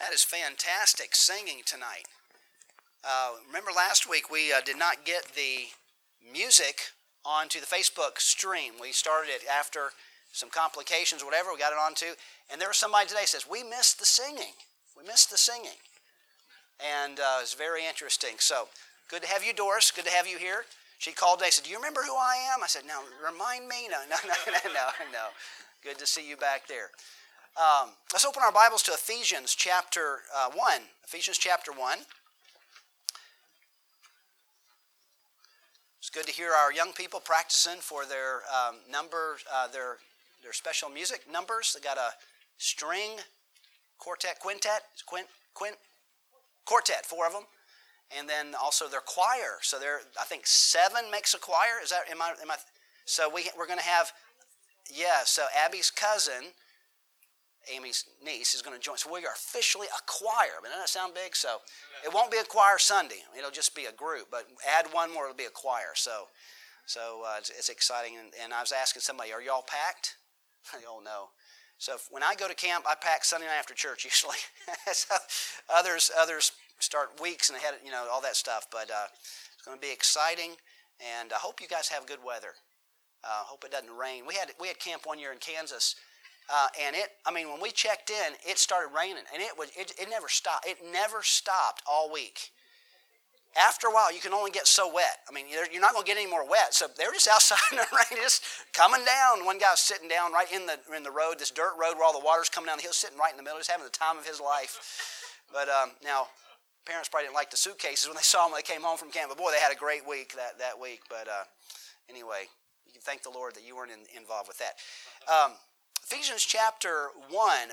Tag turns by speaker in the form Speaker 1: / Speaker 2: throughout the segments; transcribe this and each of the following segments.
Speaker 1: That is fantastic singing tonight. Remember last week we did not get the music onto the Facebook stream. We started it after some complications or whatever. We got it onto, and there was somebody today says, we missed the singing. We missed the singing. And it's very interesting. So good to have you, Doris. Good to have you here. She called today and said, do you remember who I am? I said, no, remind me. No. Good to see you back there. Let's open our Bibles to Ephesians chapter 1. Ephesians chapter 1. It's good to hear our young people practicing for their their special music numbers. They got a string quartet, quartet, 4 of them, and then also their choir. So I think 7 makes a choir. Is that am I? So we're going to have So Abby's cousin, Amy's niece, is going to join. So we are officially a choir. I mean, doesn't that sound big? So it won't be a choir Sunday. It'll just be a group. But add one more, it'll be a choir. So it's exciting. And I was asking somebody, are y'all packed? Oh, no. So when I go to camp, I pack Sunday night after church usually. So others start weeks and ahead, all that stuff. But it's going to be exciting. And I hope you guys have good weather. Hope it doesn't rain. We had camp one year in Kansas. And when we checked in, it started raining, and it never stopped. It never stopped all week. After a while, you can only get so wet. I mean, you're not going to get any more wet. So they were just outside in the rain, just coming down. One guy was sitting down right in the road, this dirt road where all the water's coming down the hill, sitting right in the middle, just having the time of his life. But now, parents probably didn't like the suitcases when they saw them when they came home from camp. But boy, they had a great week that week. But anyway, you can thank the Lord that you weren't involved with that. Ephesians chapter 1,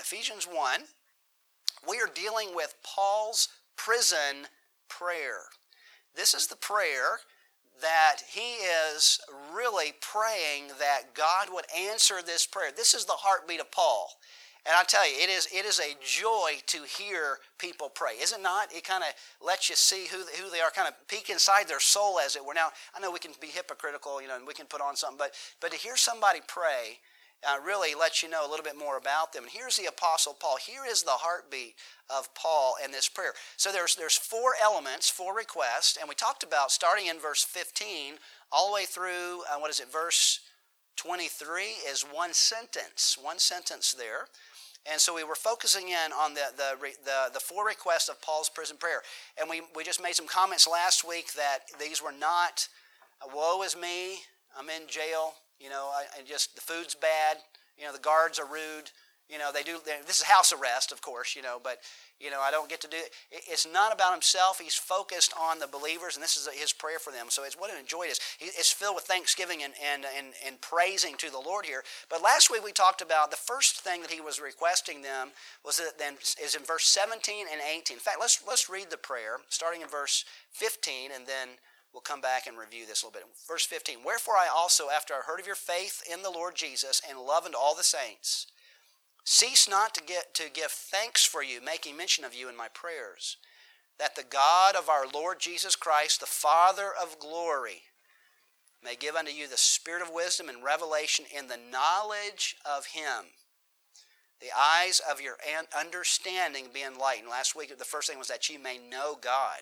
Speaker 1: we are dealing with Paul's prison prayer. This is the prayer that he is really praying that God would answer this prayer. This is the heartbeat of Paul. And I tell you, it is a joy to hear people pray. Is it not? It kind of lets you see who they are, kind of peek inside their soul, as it were. Now, I know we can be hypocritical, and we can put on something, but to hear somebody pray really lets you know a little bit more about them. And here's the Apostle Paul. Here is the heartbeat of Paul and this prayer. So there's 4 elements, 4 requests, and we talked about starting in verse 15 all the way through, verse 23 is one sentence there. And so we were focusing in on the 4 requests of Paul's prison prayer. And we just made some comments last week that these were not, woe is me, I'm in jail, the food's bad, the guards are rude, this is house arrest, of course, but, I don't get to do it. It's not about himself. He's focused on the believers, and this is his prayer for them. So it's what a joy it is. It's filled with thanksgiving and praising to the Lord here. But last week we talked about the first thing that he was requesting them is in verse 17 and 18. In fact, let's read the prayer, starting in verse 15, and then we'll come back and review this a little bit. Verse 15, wherefore I also, after I heard of your faith in the Lord Jesus and love unto all the saints, cease not to give thanks for you, making mention of you in my prayers, that the God of our Lord Jesus Christ, the Father of glory, may give unto you the spirit of wisdom and revelation in the knowledge of him, the eyes of your understanding be enlightened. Last week the first thing was that ye may know God.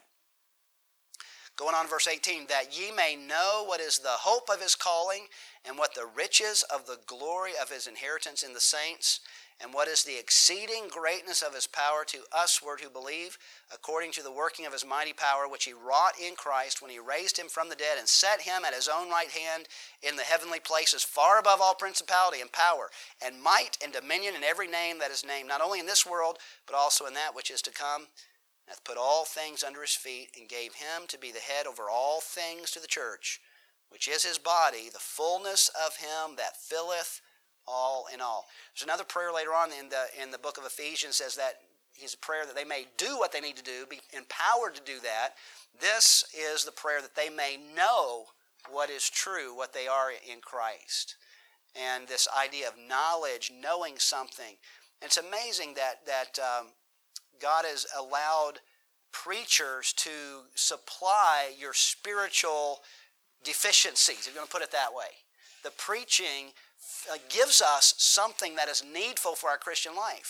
Speaker 1: Going on to verse 18, that ye may know what is the hope of his calling, and what the riches of the glory of his inheritance in the saints, and what is the exceeding greatness of his power to usward who believe, according to the working of his mighty power, which he wrought in Christ when he raised him from the dead and set him at his own right hand in the heavenly places, far above all principality and power, and might and dominion, and every name that is named, not only in this world, but also in that which is to come, hath put all things under his feet, and gave him to be the head over all things to the church, which is his body, the fullness of him that filleth all in all. There's another prayer later on in the book of Ephesians, says that he's a prayer that they may do what they need to do, be empowered to do that. This is the prayer that they may know what is true, what they are in Christ. And this idea of knowledge, knowing something. And it's amazing that God has allowed preachers to supply your spiritual deficiencies, if you're going to put it that way. The preaching gives us something that is needful for our Christian life.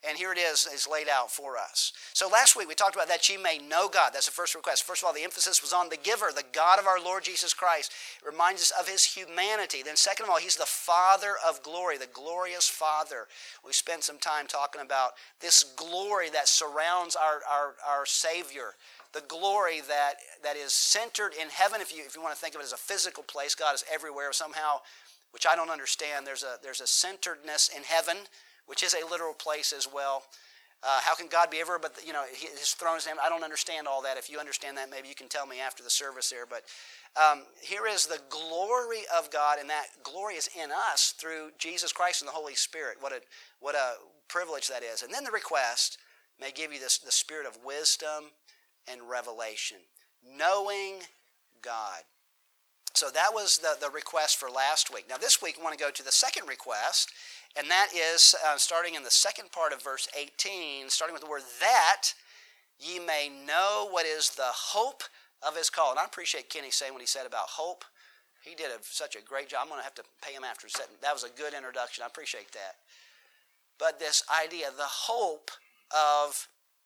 Speaker 1: And here it is laid out for us. So last week we talked about that ye may know God. That's the first request. First of all, the emphasis was on the giver, the God of our Lord Jesus Christ. It reminds us of his humanity. Then second of all, he's the Father of glory, the glorious Father. We spent some time talking about this glory that surrounds our Savior. The glory that is centered in heaven. If you want to think of it as a physical place, God is everywhere somehow, which I don't understand. There's a centeredness in heaven, which is a literal place as well. How can God be everywhere? But his throne is in heaven. I don't understand all that. If you understand that, maybe you can tell me after the service there. But here is the glory of God, and that glory is in us through Jesus Christ and the Holy Spirit. What a privilege that is. And then the request may give you the spirit of wisdom and revelation, knowing God. So that was the request for last week. Now this week we want to go to the second request, and that is starting in the second part of verse 18, starting with the word that ye may know what is the hope of his call. And I appreciate Kenny saying what he said about hope. He did such a great job. I'm going to have to pay him after. That was a good introduction. I appreciate that. But this idea, the hope of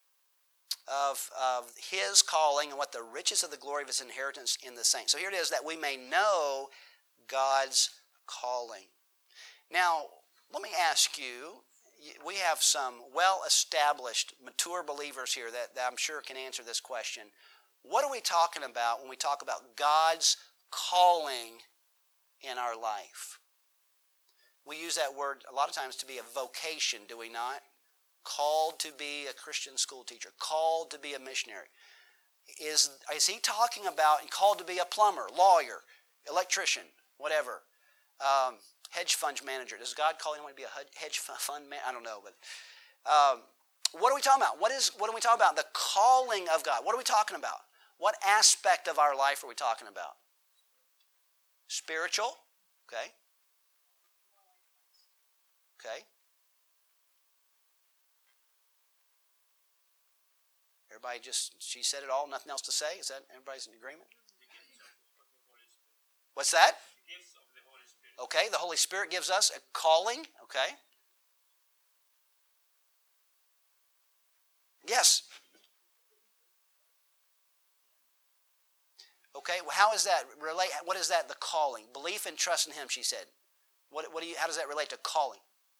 Speaker 1: his calling and what the riches of the glory of his inheritance in the saints. So here it is, that we may know God's calling. Now, let me ask you, we have some well-established, mature believers here that I'm sure can answer this question. What are we talking about when we talk about God's calling in our life? We use that word a lot of times to be a vocation, do we not? Called to be a Christian school teacher, called to be a missionary. Is he talking about called to be a plumber, lawyer, electrician, whatever, hedge fund manager? Does God call anyone to be a hedge fund man? I don't know, but what are we talking about? What are we talking about? The calling of God. What are we talking about? What aspect of our life are we talking about? Spiritual, okay. Okay. Everybody she said it all, nothing else to say? Is that everybody's in agreement? What's that? Okay, the Holy Spirit gives us a calling. Okay. Yes. Okay, well, how is that relate? What is that, the calling? Belief and trust in him, she said. How does that relate to calling?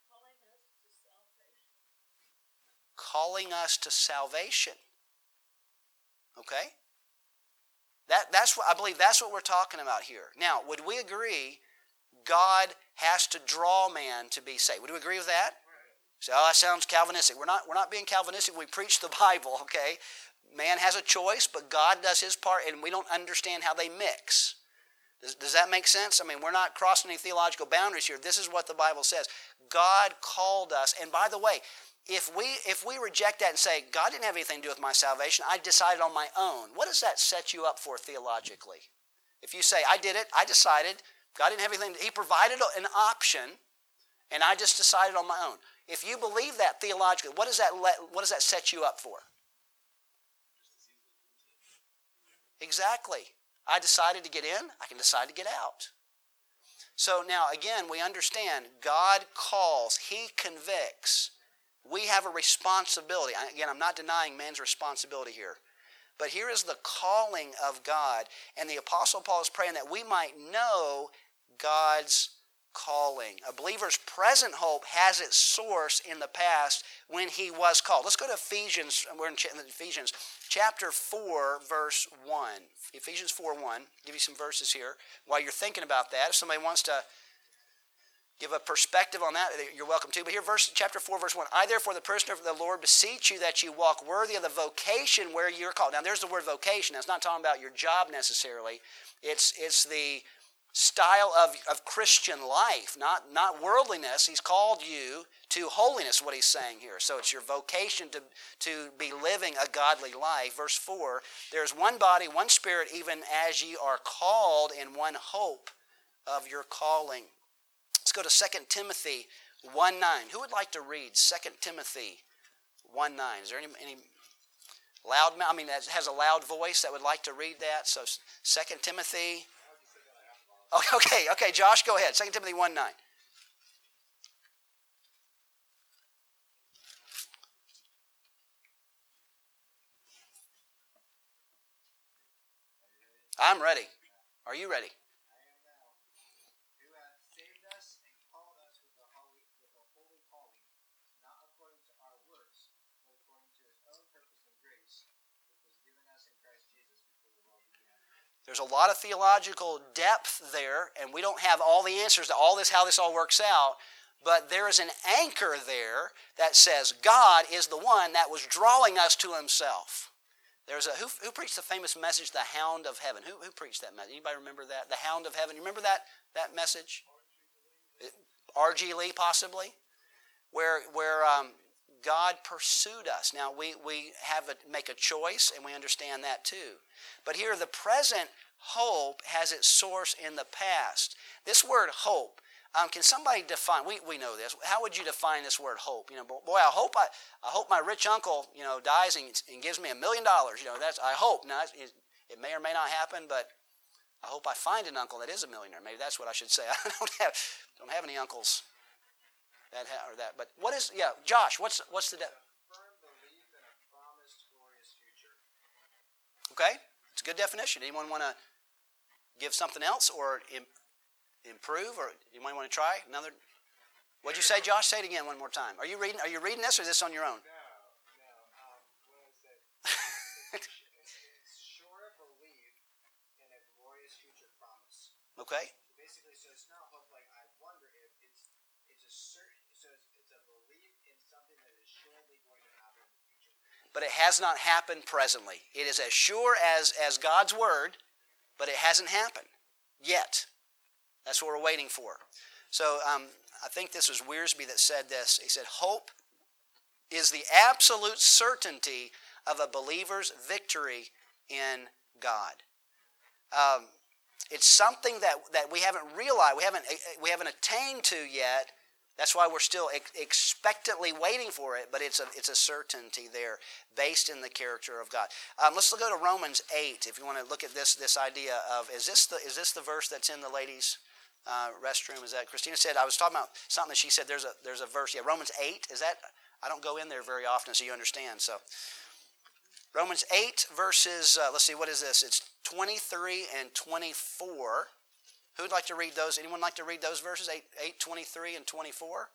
Speaker 1: Calling us to salvation. Okay? That's what I believe. That's what we're talking about here. Now, would we agree God has to draw man to be saved? Would we agree with that? Say, that sounds Calvinistic. We're not being Calvinistic. We preach the Bible. Okay? Man has a choice, but God does his part, and we don't understand how they mix. Does that make sense? I mean, we're not crossing any theological boundaries here. This is what the Bible says. God called us, and by the way, if we reject that and say, God didn't have anything to do with my salvation, I decided on my own, what does that set you up for theologically? If you say, I did it, I decided, God didn't have anything, he provided an option, and I just decided on my own. If you believe that theologically, what does that set you up for? Exactly. I decided to get in, I can decide to get out. So now, again, we understand God calls, he convicts. We have a responsibility. Again, I'm not denying man's responsibility here. But here is the calling of God. And the Apostle Paul is praying that we might know God's calling. A believer's present hope has its source in the past when he was called. Let's go to Ephesians. We're in Ephesians chapter 4, verse 1. Ephesians 4:1. Give you some verses here. While you're thinking about that, if somebody wants to give a perspective on that, you're welcome to. But here, chapter 4, verse 1. I, therefore, the prisoner of the Lord, beseech you that you walk worthy of the vocation where you're called. Now, there's the word vocation. That's not talking about your job necessarily. It's the style of Christian life, not worldliness. He's called you to holiness, what he's saying here. So it's your vocation to be living a godly life. Verse 4, there's one body, one spirit, even as ye are called in one hope of your calling. Let's go to 2 Timothy 1:9. Who would like to read 2 Timothy 1:9? Is there any loud, that has a loud voice that would like to read that? So 2 Timothy. Okay, Josh, go ahead. 2 Timothy 1:9. I'm ready. Are you ready?
Speaker 2: I am now. Who hath saved us and called us with a holy calling, not according to our works, but according to his own purpose and grace, which was given us in Christ Jesus before the world began.
Speaker 1: There's a lot of theological depth there, and we don't have all the answers to all this, how this all works out, but there is an anchor there that says God is the one that was drawing us to himself. There's who preached the famous message, The Hound of Heaven? Who preached that message? Anybody remember that? The Hound of Heaven. You remember that message? R.G. Lee, possibly? Where God pursued us. Now, we have make a choice, and we understand that too. But here, the present hope has its source in the past. This word hope, can somebody define? We know this. How would you define this word hope? You know, boy, I hope my rich uncle, you know, dies and gives me $1 million. You know, that's I hope. Now, it may or may not happen, but I hope I find an uncle that is a millionaire. Maybe that's what I should say. I don't have any uncles that or that. But what is? Yeah, Josh. What's the?
Speaker 2: Firm belief in a promised glorious future.
Speaker 1: Okay, it's a good definition. Anyone want to give something else or improve, or you might want to try another? What'd you say, Josh? Say it again one more time. Are you reading this, or is this on your own?
Speaker 2: No. What I said. It's sure belief in a glorious future promise.
Speaker 1: Okay.
Speaker 2: Basically, so it's not hope. Like I wonder if it's a certain. So it's a belief in something that is surely going to happen in the future.
Speaker 1: But it has not happened presently. It is as sure as God's word, but it hasn't happened yet. That's what we're waiting for. So I think this was Wiersbe that said this. He said, hope is the absolute certainty of a believer's victory in God. It's something that we haven't realized, we haven't attained to yet. That's why we're still expectantly waiting for it, but it's a certainty there based in the character of God. Let's go to Romans 8 if you want to look at this idea of, is this the verse that's in the ladies' restroom? Is that Christina said? I was talking about something that she said. There's a verse. Yeah, Romans 8. Is that? I don't go in there very often, so you understand. So Romans 8 verses. Let's see. What is this? It's 23 and 24. Who'd like to read those? Anyone like to read those verses? 8, 23 and 24.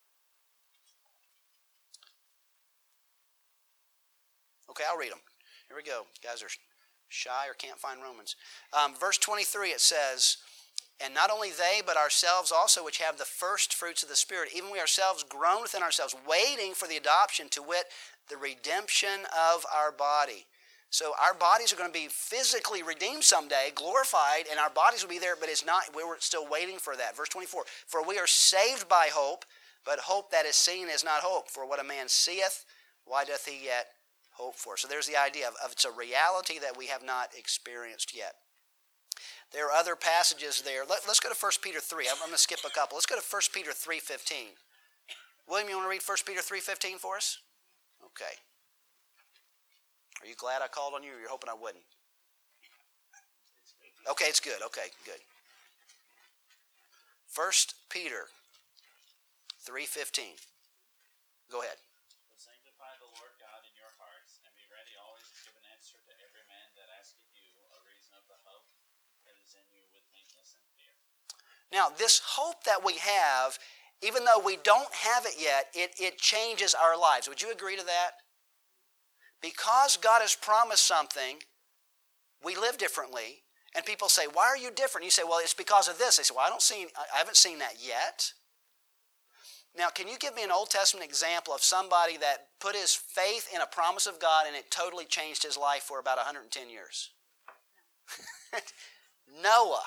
Speaker 1: Okay, I'll read them. Here we go. You guys are shy or can't find Romans. Verse 23. It says, and not only they, but ourselves also, which have the first fruits of the Spirit, even we ourselves groan within ourselves, waiting for the adoption, to wit, the redemption of our body. So our bodies are going to be physically redeemed someday, glorified, and our bodies will be there, but it's not. We're still waiting for that. Verse 24, for we are saved by hope, but hope that is seen is not hope. For what a man seeth, why doth he yet hope for? So there's the idea of it's a reality that we have not experienced yet. There are other passages there. Let's go to 1 Peter 3. I'm going to skip a couple. Let's go to 1 Peter 3:15. William, you want to read 1 Peter 3:15 for us? Okay. Are you glad I called on you, or you're hoping I wouldn't? Okay, it's good. Okay, good. 1 Peter 3:15. Go ahead.
Speaker 3: But sanctify the Lord God in your hearts, and be ready always to give an answer to every man that asketh you a reason of the hope that is in you with meekness and fear.
Speaker 1: Now, this hope that we have, even though we don't have it yet, it changes our lives. Would you agree to that? Because God has promised something, we live differently. And people say, why are you different? You say, well, it's because of this. They say, well, I haven't seen that yet. Now, can you give me an Old Testament example of somebody that put his faith in a promise of God and it totally changed his life for about 110 years? Noah.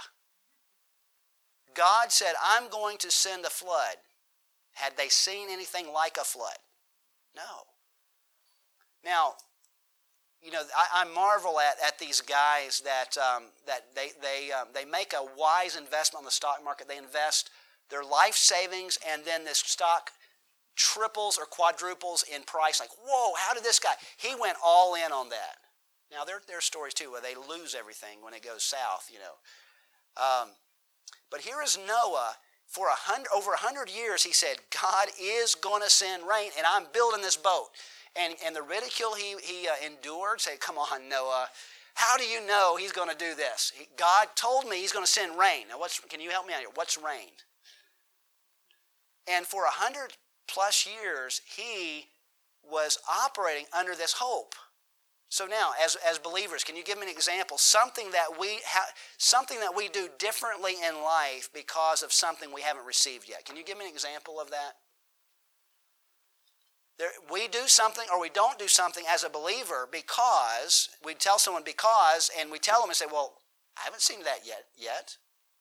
Speaker 1: God said, I'm going to send a flood. Had they seen anything like a flood? No. Now, you know, I marvel at these guys that they make a wise investment on the stock market. They invest their life savings, and then this stock triples or quadruples in price. Like, whoa, how did this guy? He went all in on that. Now, there are stories too where they lose everything when it goes south, you know. But here is Noah. For over 100 years, he said, God is going to send rain, and I'm building this boat. And the ridicule he endured, say, come on, Noah. how do you know he's going to do this? God told me he's going to send rain. Now, can you help me out here? What's rain? And for 100 plus years, he was operating under this hope. So now, as believers, can you give me an example? Something that we do differently in life because of something we haven't received yet. Can you give me an example of that? We do something or we don't do something as a believer because we tell someone because, and we tell them and say, well, I haven't seen that yet.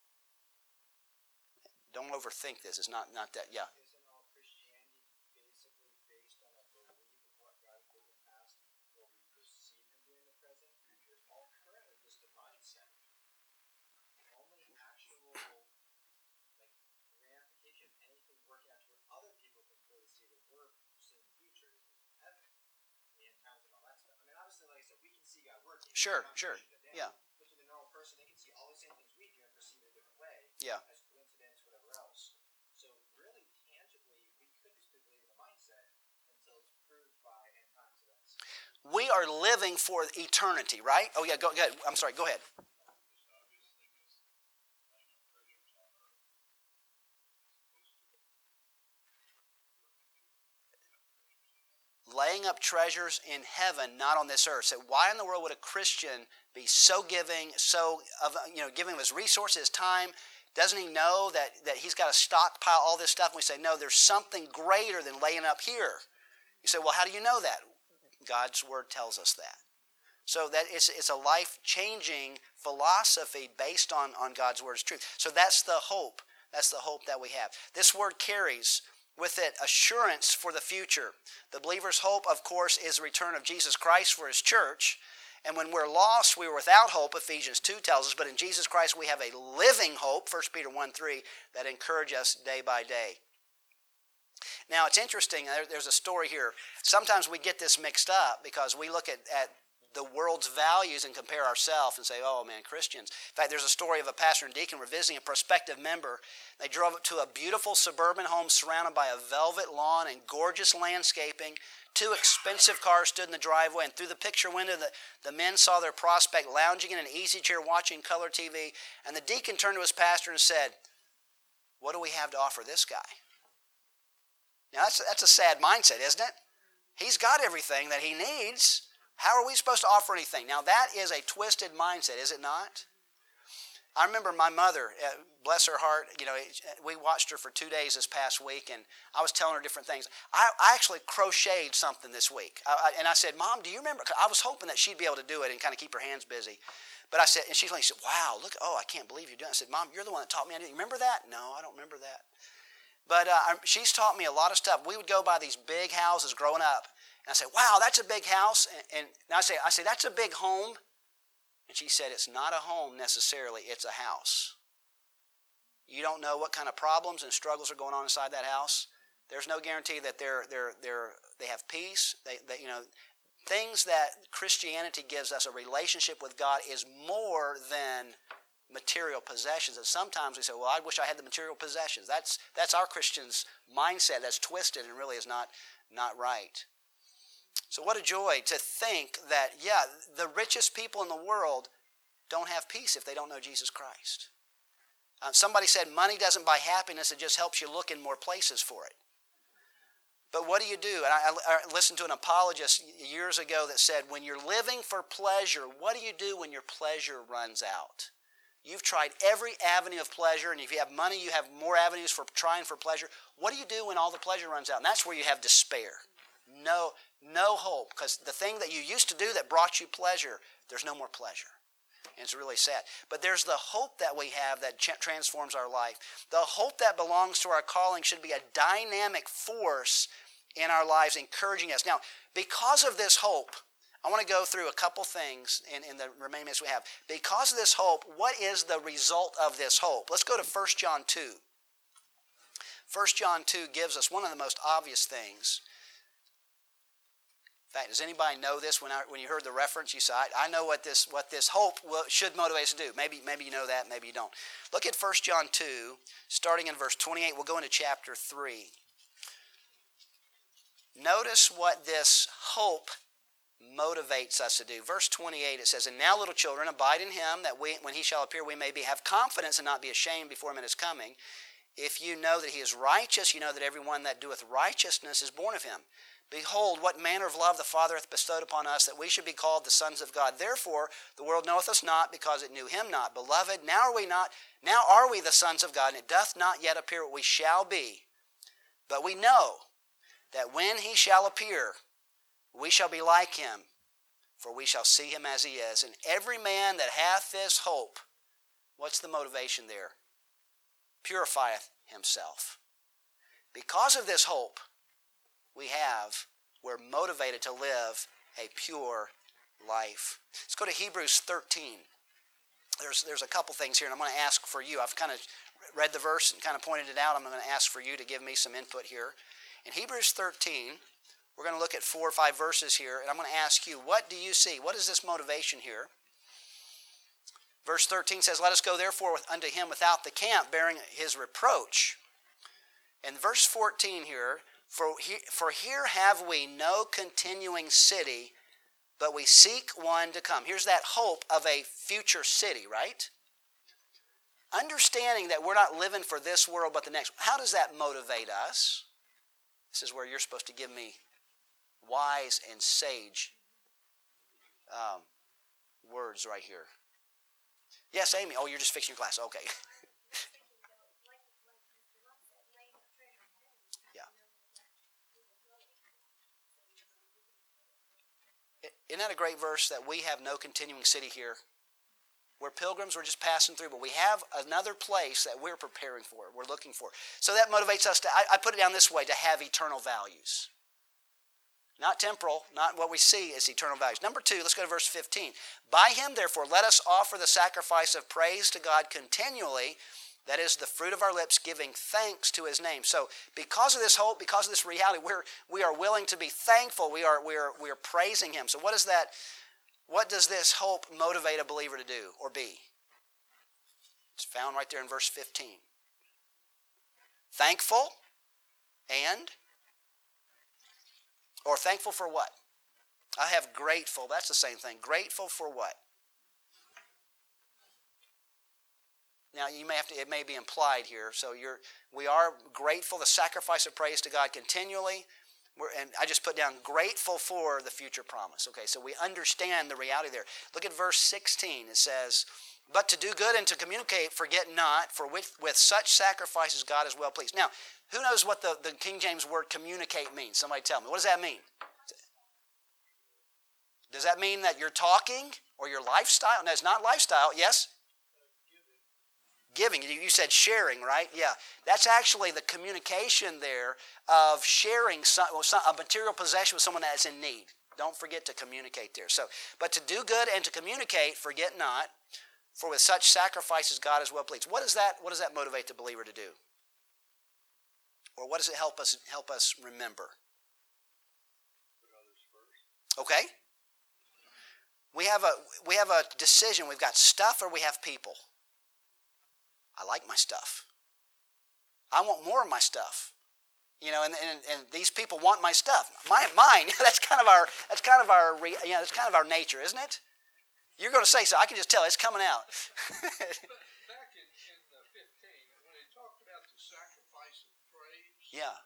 Speaker 1: Don't overthink this. It's not that, yeah.
Speaker 2: Isn't all Christianity basically based on a belief of what God did in the past, what we perceive Him doing in the present? It's all currently just a mindset. The only actual ramification of anything working out to where other people can clearly see that we're seeing the future is heaven, the end times and all that stuff. I mean, obviously, like I said, we can see God working.
Speaker 1: Sure, yeah.
Speaker 2: But to the normal person, they can see all the same things we do and perceive it a different way.
Speaker 1: Yeah.
Speaker 2: As coincidence, whatever else. So really, tangibly, we could just be believing the mindset until it's proved by end times events.
Speaker 1: We are living for eternity, right? Oh yeah, go ahead. I'm sorry, go ahead. Laying up treasures in heaven, not on this earth. So why in the world would a Christian be so giving, giving of his resources, his time? Doesn't he know that he's got to stockpile all this stuff? And we say, no, there's something greater than laying up here. You say, well, how do you know that? God's Word tells us that. So that it's a life-changing philosophy based on God's Word's truth. So that's the hope. That's the hope that we have. This word carries with it assurance for the future. The believer's hope, of course, is the return of Jesus Christ for His church. And when we're lost, we were without hope, Ephesians 2 tells us. But in Jesus Christ, we have a living hope, 1 Peter 1:3, that encourages us day by day. Now, it's interesting. There's a story here. Sometimes we get this mixed up because we look at the world's values and compare ourselves and say, oh, man, Christians. In fact, there's a story of a pastor and deacon were visiting a prospective member. They drove up to a beautiful suburban home surrounded by a velvet lawn and gorgeous landscaping. 2 expensive cars stood in the driveway, and through the picture window, the men saw their prospect lounging in an easy chair watching color TV. And the deacon turned to his pastor and said, what do we have to offer this guy? Now, that's a sad mindset, isn't it? He's got everything that he needs. How are we supposed to offer anything? Now, that is a twisted mindset, is it not? I remember my mother, bless her heart, we watched her for 2 days this past week, and I was telling her different things. I actually crocheted something this week. And I said, Mom, do you remember? I was hoping that she'd be able to do it and kind of keep her hands busy. But I said, and she said, wow, look, I can't believe you're doing it. I said, Mom, you're the one that taught me. You remember that? No, I don't remember that. But she's taught me a lot of stuff. We would go by these big houses growing up. And I say, wow, that's a big house. And I say, that's a big home. And she said, it's not a home necessarily, it's a house. You don't know what kind of problems and struggles are going on inside that house. There's no guarantee that they have peace. Things that Christianity gives us, a relationship with God, is more than material possessions. And sometimes we say, well, I wish I had the material possessions. That's our Christian's mindset that's twisted and really is not right. So what a joy to think that, the richest people in the world don't have peace if they don't know Jesus Christ. Somebody said money doesn't buy happiness, it just helps you look in more places for it. But what do you do? And I listened to an apologist years ago that said, when you're living for pleasure, what do you do when your pleasure runs out? You've tried every avenue of pleasure, and if you have money, you have more avenues for trying for pleasure. What do you do when all the pleasure runs out? And that's where you have despair. No hope, because the thing that you used to do that brought you pleasure, there's no more pleasure. And it's really sad. But there's the hope that we have that transforms our life. The hope that belongs to our calling should be a dynamic force in our lives, encouraging us. Now, because of this hope, I want to go through a couple things in the remaining minutes we have. Because of this hope, what is the result of this hope? Let's go to 1 John 2. 1 John 2 gives us one of the most obvious things. In fact, does anybody know this? When you heard the reference, you said, I know what this hope should motivate us to do. Maybe you know that, maybe you don't. Look at 1 John 2, starting in verse 28. We'll go into chapter 3. Notice what this hope motivates us to do. Verse 28, it says, "And now, little children, abide in him, that when he shall appear, we may have confidence and not be ashamed before him in his coming. If you know that he is righteous, you know that everyone that doeth righteousness is born of him. Behold, what manner of love the Father hath bestowed upon us, that we should be called the sons of God. Therefore, the world knoweth us not, because it knew him not. Beloved, now are we the sons of God, and it doth not yet appear what we shall be. But we know that when he shall appear, we shall be like him, for we shall see him as he is. And every man that hath this hope," what's the motivation there? "Purifieth himself." Because of this hope we're motivated to live a pure life. Let's go to Hebrews 13. There's a couple things here, and I'm going to ask for you. I've kind of read the verse and kind of pointed it out. I'm going to ask for you to give me some input here. In Hebrews 13, we're going to look at 4 or 5 verses here, and I'm going to ask you, what do you see? What is this motivation here? Verse 13 says, "Let us go therefore unto him without the camp, bearing his reproach." And verse 14 here, For here have we no continuing city, but we seek one to come." Here's that hope of a future city, right? Understanding that we're not living for this world but the next. How does that motivate us? This is where you're supposed to give me wise and sage words right here. Yes, Amy. Oh, you're just fixing your glass. Okay. Isn't that a great verse, that we have no continuing city here? We're pilgrims, we're just passing through, but we have another place that we're preparing for, we're looking for. So that motivates us to, I put it down this way, to have eternal values. Not temporal, not what we see as eternal values. Number 2, let's go to verse 15. "By him, therefore, let us offer the sacrifice of praise to God continually, that is the fruit of our lips, giving thanks to his name." So because of this hope, because of this reality, we are willing to be thankful. We are praising him. So what does this hope motivate a believer to do or be? It's found right there in verse 15. Thankful or thankful for what? I have grateful. That's the same thing. Grateful for what? Now, it may be implied here. So we are grateful, the sacrifice of praise to God continually. And I just put down grateful for the future promise. Okay, so we understand the reality there. Look at verse 16. It says, "But to do good and to communicate, forget not, for with such sacrifices God is well pleased." Now, who knows what the King James word communicate means? Somebody tell me. What does that mean? Does that mean that you're talking or your lifestyle? No, it's not lifestyle. Yes? Giving. You said sharing, right? Yeah. That's actually the communication there of sharing a material possession with someone that is in need. Don't forget to communicate there. So, but to do good and to communicate, forget not, for with such sacrifices God is well pleased. What does that motivate the believer to do? Or what does it help us remember?
Speaker 2: Put others first.
Speaker 1: Okay. We have a decision. We've got stuff or we have people. I like my stuff. I want more of my stuff. And these people want my stuff. Mine. That's kind of our nature, isn't it? You're going to say so. I can just tell it's coming out.
Speaker 4: But back in 15, when it talked about the sacrifice of praise,
Speaker 1: Yeah.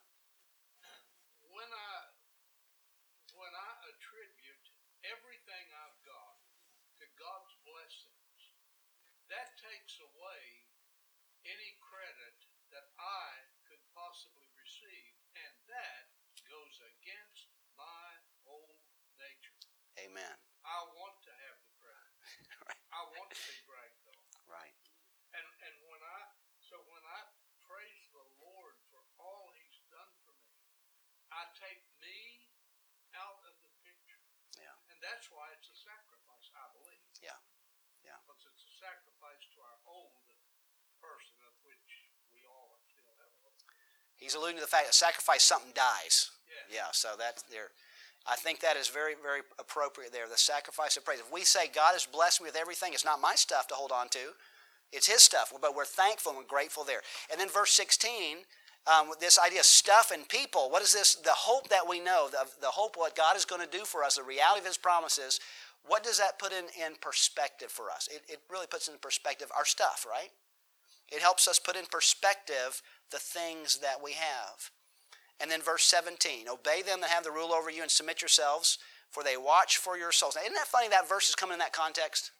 Speaker 4: When I attribute everything I've got to God's blessings, that takes away any credit that I could possibly receive, and that goes against my old nature.
Speaker 1: Amen.
Speaker 4: I want to have the credit.
Speaker 1: Right.
Speaker 4: I want to be bragged on.
Speaker 1: Right.
Speaker 4: And when I praise the Lord for all He's done for me, I take me out of the picture.
Speaker 1: Yeah.
Speaker 4: And that's why it's a sacrifice, I believe.
Speaker 1: Yeah. Yeah.
Speaker 4: Because it's a sacrifice to our old person, of which we all still have a hope.
Speaker 1: He's alluding to the fact that sacrifice something dies.
Speaker 4: Yeah.
Speaker 1: Yeah, so that's there. I think that is very, very appropriate there, the sacrifice of praise. If we say God has blessed me with everything, it's not my stuff to hold on to. It's His stuff, but we're thankful and grateful there. And then verse 16, This idea of stuff and people. What is this? The hope that we know, the hope what God is going to do for us, the reality of His promises. What does that put in perspective for us? It really puts in perspective our stuff, right? It helps us put in perspective the things that we have. And then verse 17, obey them that have the rule over you and submit yourselves, for they watch for your souls. Now, isn't that funny that verse is coming in that context?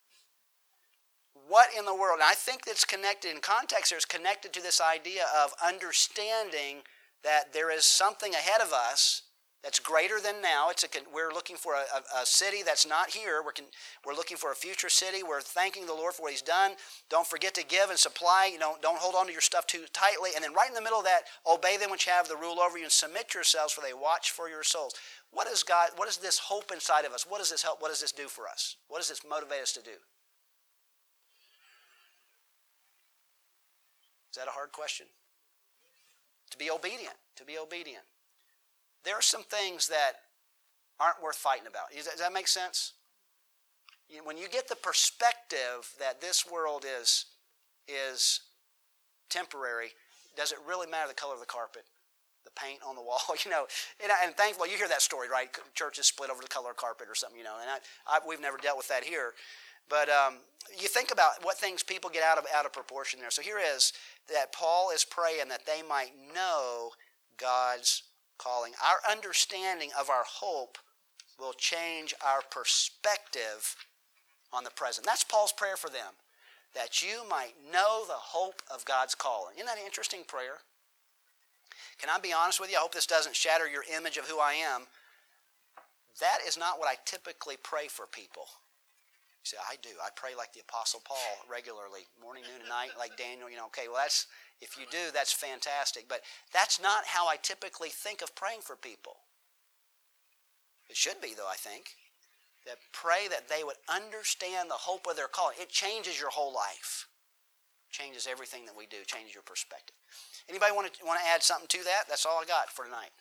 Speaker 1: What in the world? And I think it's connected, in context, it's connected to this idea of understanding that there is something ahead of us that's greater than now. We're looking for a city that's not here. We're looking for a future city. We're thanking the Lord for what He's done. Don't forget to give and supply. Don't hold on to your stuff too tightly. And then right in the middle of that, obey them which have the rule over you and submit yourselves, for they watch for your souls. What is this hope inside of us? What does this help? What does this do for us? What does this motivate us to do? Is that a hard question? To be obedient. To be obedient. There are some things that aren't worth fighting about. Does that make sense? When you get the perspective that this world is temporary, does it really matter the color of the carpet, the paint on the wall? And thankfully you hear that story, right? Churches split over the color of carpet or something, and we've never dealt with that here. But you think about what things people get out of proportion there. So here is that Paul is praying that they might know God's calling. Our understanding of our hope will change our perspective on the present. That's Paul's prayer for them, that you might know the hope of God's calling. Isn't that an interesting prayer? Can I be honest with you? I hope this doesn't shatter your image of who I am. That is not what I typically pray for people. You say, I do. I pray like the Apostle Paul regularly, morning, noon, and night, like Daniel. Okay, well, if you do, that's fantastic. But that's not how I typically think of praying for people. It should be, though, I think. That pray that they would understand the hope of their calling. It changes your whole life. Changes everything that we do. Changes your perspective. Anybody want to add something to that? That's all I got for tonight.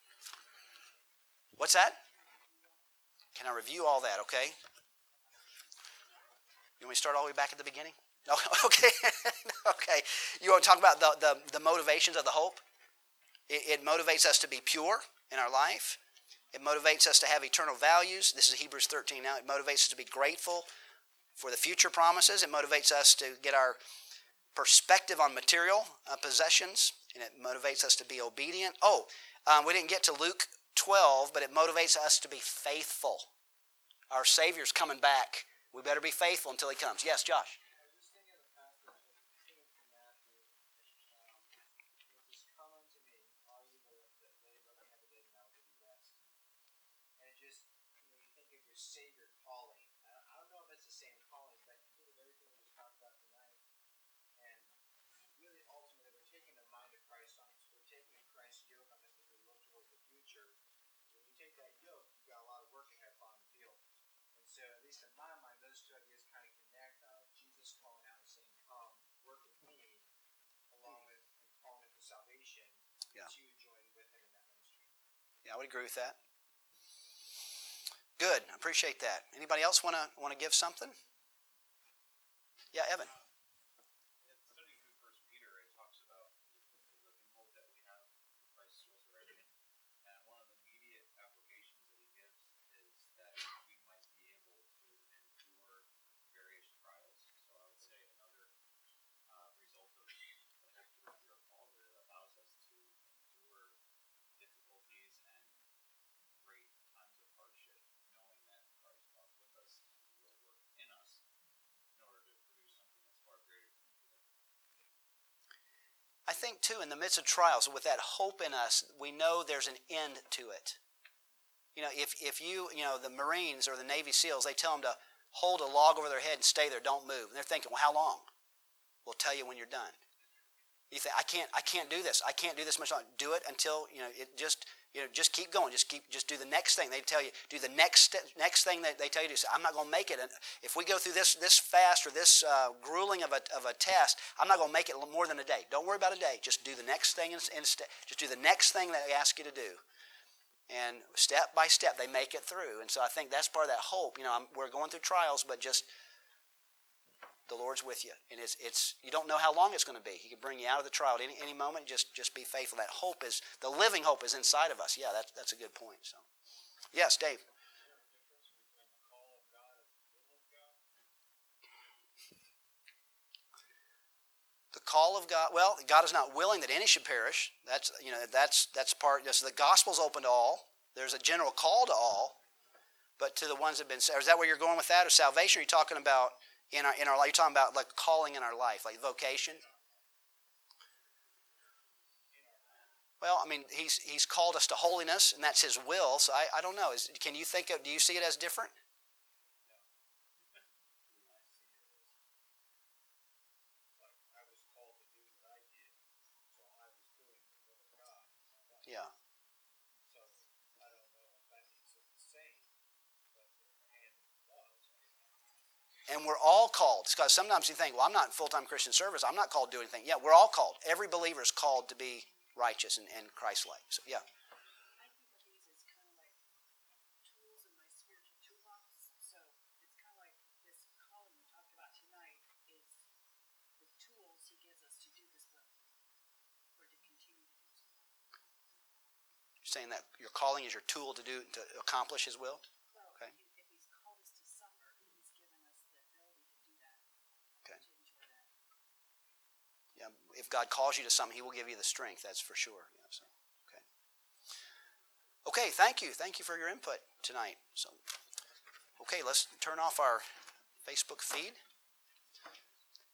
Speaker 1: What's that? Can I review all that, okay? You want me to start all the way back at the beginning? No, okay. Okay. You want to talk about the motivations of the hope? It motivates us to be pure in our life. It motivates us to have eternal values. This is Hebrews 13 now. It motivates us to be grateful for the future promises. It motivates us to get our perspective on material possessions. And it motivates us to be obedient. We didn't get to Luke 12, but it motivates us to be faithful. Our Savior's coming back. We better be faithful until He comes. Yes, Josh?
Speaker 2: I was just thinking of the passage, thinking from Matthew, just come unto me, all you that labor and heavy laden, I will give you rest. And it just, you think of your Savior calling. I don't know if it's the same calling, but you think of everything we just talked about tonight. And really, ultimately, we're taking the mind of Christ on us. We're taking Christ's yoke on us as we look towards the future. When you take that yoke, you've got a lot of work ahead on the field. And so, at least in my mind, those two ideas kind of connect. Jesus calling out and saying, come, work with me, along with and calling it for salvation,
Speaker 1: Yeah.
Speaker 2: to join with Him in that ministry.
Speaker 1: Yeah, I would agree with that. Good. I appreciate that. Anybody else want to give something? Yeah, Evan.
Speaker 5: In studying through 1 Peter, it talks about the living hope that we have in Christ's resurrection. And one of the immediate applications that he gives is that we might be able to endure various trials. So I would say another result of the hope to endure Paul, that it allows us to endure difficulties and great times of hardship, knowing that Christ walks with us and will work in us in order to produce something that's far greater than we could ever.
Speaker 1: I think, too, in the midst of trials, with that hope in us, we know there's an end to it. If you, the Marines or the Navy SEALs, they tell them to hold a log over their head and stay there, don't move. And they're thinking, well, how long? We'll tell you when you're done. You think, I can't do this. I can't do this much longer. Do it until, just keep going. Just do the next thing. They tell you, do the next thing that they tell you to do. So I'm not going to make it. And if we go through this fast or this grueling of a test, I'm not going to make it more than a day. Don't worry about a day. Just do the next thing instead. Just do the next thing that they ask you to do. And step by step, they make it through. And so I think that's part of that hope. We're going through trials, but just The Lord's with you, and it's you don't know how long it's going to be. He could bring you out of the trial at any moment. Just be faithful. That hope is the living hope is inside of us. Yeah, that's a good point. So, yes, Dave. The call of God. Well, God is not willing that any should perish. That's part. So the gospel's open to all. There's a general call to all, but to the ones that have been. Is that where you're going with that, or salvation? Or are you talking about in our life? You're talking about like calling in our life, like vocation. Well, I mean, he's called us to holiness, and that's His will. So I don't know. Can you think of? Do you see it as different? Yeah. And we're all called. Because sometimes you think, well, I'm not in full-time Christian service. I'm not called to do anything. Yeah, we're all called. Every believer is called to be righteous and Christ-like. So, yeah.
Speaker 6: I think of these as kind of like tools in my spiritual toolbox. So it's kind of like this calling we talked about tonight is the tools He gives us to do His will, or to continue to do His will.
Speaker 1: You're saying that your calling is your tool to accomplish His will?
Speaker 6: Well,
Speaker 1: Okay.
Speaker 6: if He's called us to suffer, He's given us the ability to do that.
Speaker 1: Okay.
Speaker 6: To enjoy that.
Speaker 1: Yeah. If God calls you to something, He will give you the strength. That's for sure. Yeah. So, okay. Okay. Thank you. Thank you for your input tonight. So, okay, let's turn off our Facebook feed.